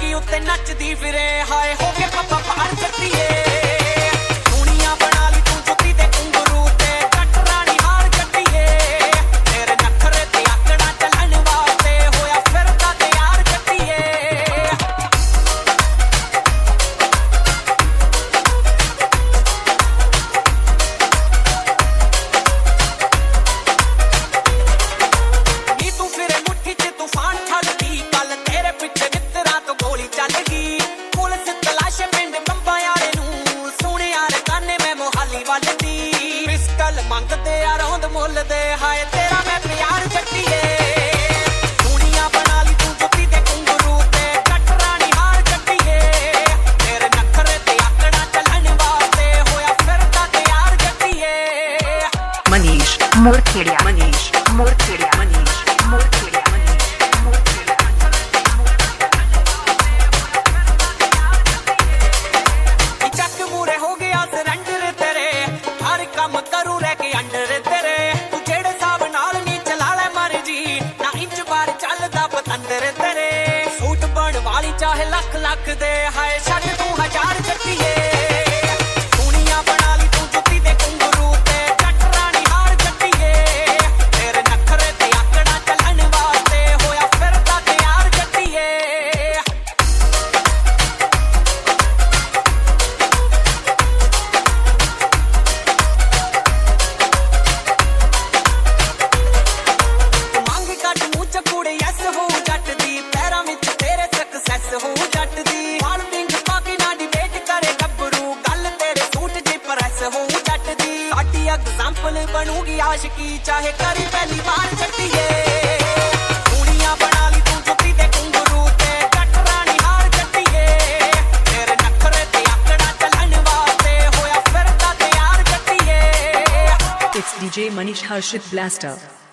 दी उत्ते नचदी फिरे हाय हो के पप्पा पार जट्टीए दुनिया बना ली तू जुत्ती ते घुंघरू ते कटरानी हार जट्टीए तेरे नखरे ते आकड़ा चलन वास्ते होया फिरदा ते यार जट्टीए नी तू फिरे मुट्ठी च तूफान छड़दी कल तेरे पिछे मित्रा तो गोली चल गई पुलिस तलाशे पिंड बंबा यारे नू सोने यार काने में मोहाली वालदी पिस्टल मंगदे आ रौंद मुल दे हाय तेरा मैं प्यार जट्टीए दुनिया बना ली तू जुत्ती ते घुंघरू ते कटरानी हार जट्टीए तेरे नखरे ते आकड़ा चलन वास्ते होया फिरदा ते यार जट्टीए मनीष मोरखेड़िया मनीष मोरखेड़िया मनीष मोरखेड़िया मनीष मोरखेड़िया चक मूरे हो गया सरेंडर तेरे हर काम करू रह के अंडर तेरे तू जेड़े साहब नाल नी चला ले मर्जी ना इंच बार चलदा पतंदर तेरे सूट बण वाली चाहे लख लख दे हाय छड़ तू हजार जट्टीए दुनिया बना ली तू जुत्ती ते घुंघरू ते कटरानी हार जट्टीए तेरे नखरे ते आकड़ा चलन वास्ते होया फिरदा ते यार जट्टीए ਮੰਗ ਕੱਟ ਮੂੰਹ ਚ ਕੁੜੇ ਐਸ ਹੋ ਜੱਟ ਦੀ ਪੈਰਾਂ ਵਿੱਚ ਤੇਰੇ ਸਕਸੈਸ ਹੋ ਜੱਟ ਦੀ ਵਾਲ ਪਿੰਗ ਪਾ ਕੇ ਨਾ ਡਿਬੇਟ ਕਰੇ ਗੱਭਰੂ ਗੱਲ ਤੇਰੇ ਸੂਟ ਜੇ ਪ੍ਰੈਸ ਹੋ ਜੱਟ ਦੀ ਸਾਡੀ ਐਗਜ਼ਾਮਪਲ ਬਣੂਗੀ ਆਸ਼ਕੀ ਚਾਹੇ ਕਰੀ ਪਹਿਲੀ ਵਾਰ ਜੱਟੀਏ ਦੁਨੀਆ ਬਣਾ ਲਈ ਤੂੰ ਜੁੱਤੀ ਤੇ ਘੁੰਘਰੂ ਤੇ ਕਟਰਾਣੀ ਹਾਰ ਜੱਟੀਏ ਤੇਰੇ ਨਖਰੇ ਤੇ ਆਕੜਾ ਚੱਲਣ ਵਾਸਤੇ ਹੋਇਆ ਫਿਰਦਾ ਤੇ ਯਾਰ ਜੱਟੀਏ It's DJ Manish Harshit Blaster.